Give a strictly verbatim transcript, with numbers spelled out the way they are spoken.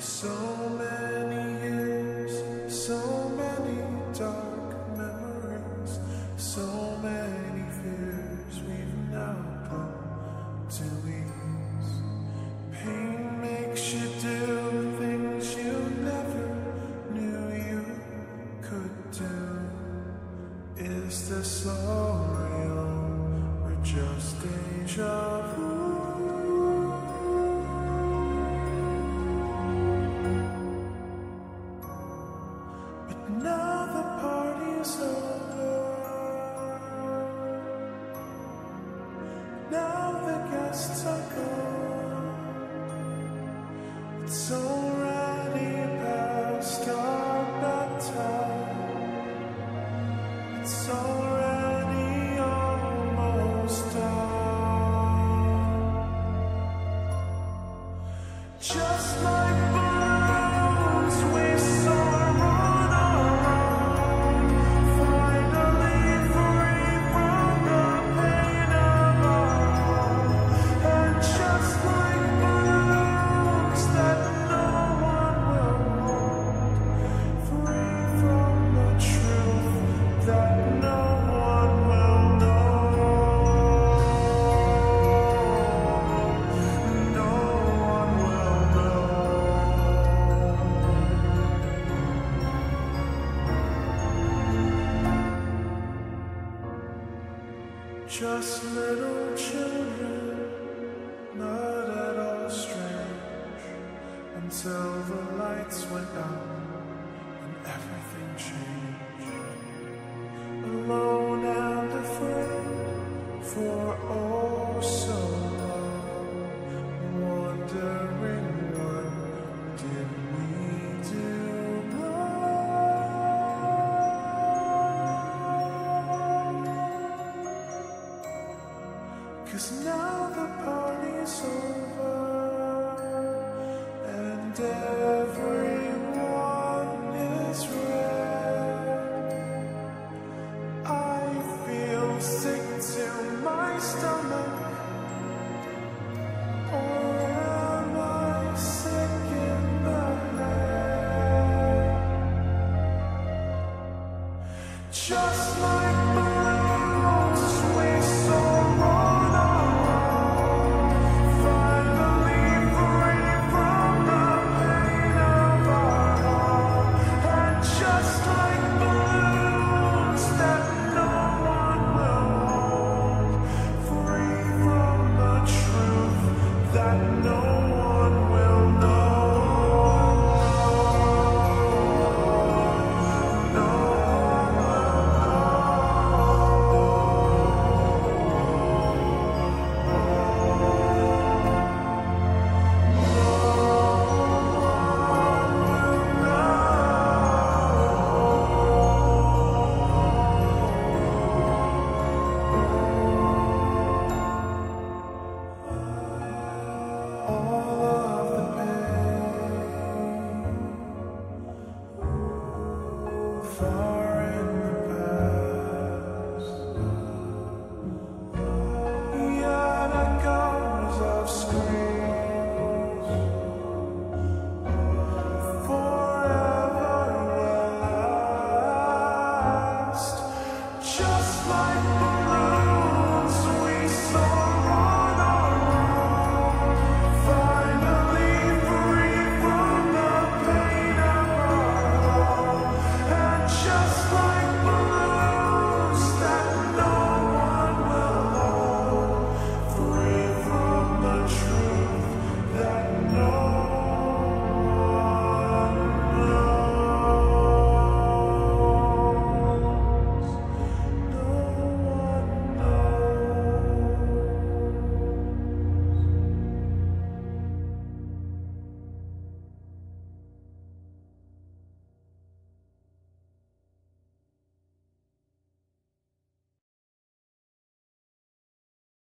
So many years, so many dark memories, so many fears we've now put to ease. Pain makes you do things you never knew you could do. Is this all real or just deja vu? Now the party's over. Now the guests are gone. It's already past our bedtime. It's already almost done. Just like balloons we soar. Just little children, not at all strange, until the lights went out and everything changed. Alone and afraid for oh so long, wondering what did we do wrong? 'Cause now the party's over and everyone is red. I feel sick to my stomach, or am I sick in the head? Just like